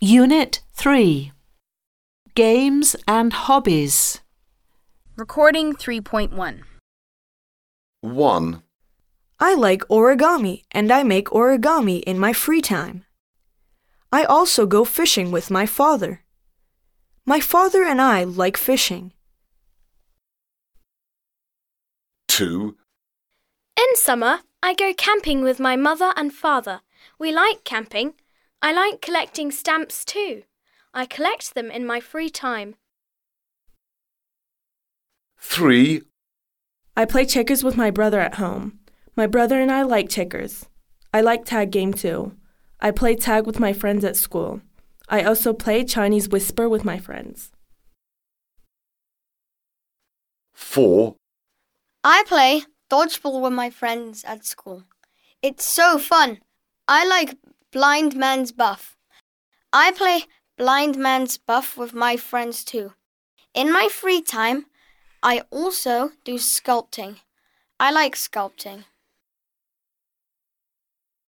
Unit 3. Games and Hobbies. Recording 3.1. 1, I like origami and I make origami in my free time. I also go fishing with my father. My father and I like fishing. 2, In summer, I go camping with my mother and father. We like camping. I like collecting stamps too. I collect them in my free time. 3, I play checkers with my brother at home. My brother and I like checkers. I like tag game too. I play tag with my friends at school. I also play Chinese whisper with my friends. 4, I play dodgeball with my friends at school. It's so fun. I like blind man's buff. I play blind man's buff with my friends too. In my free time, I also do sculpting. I like sculpting.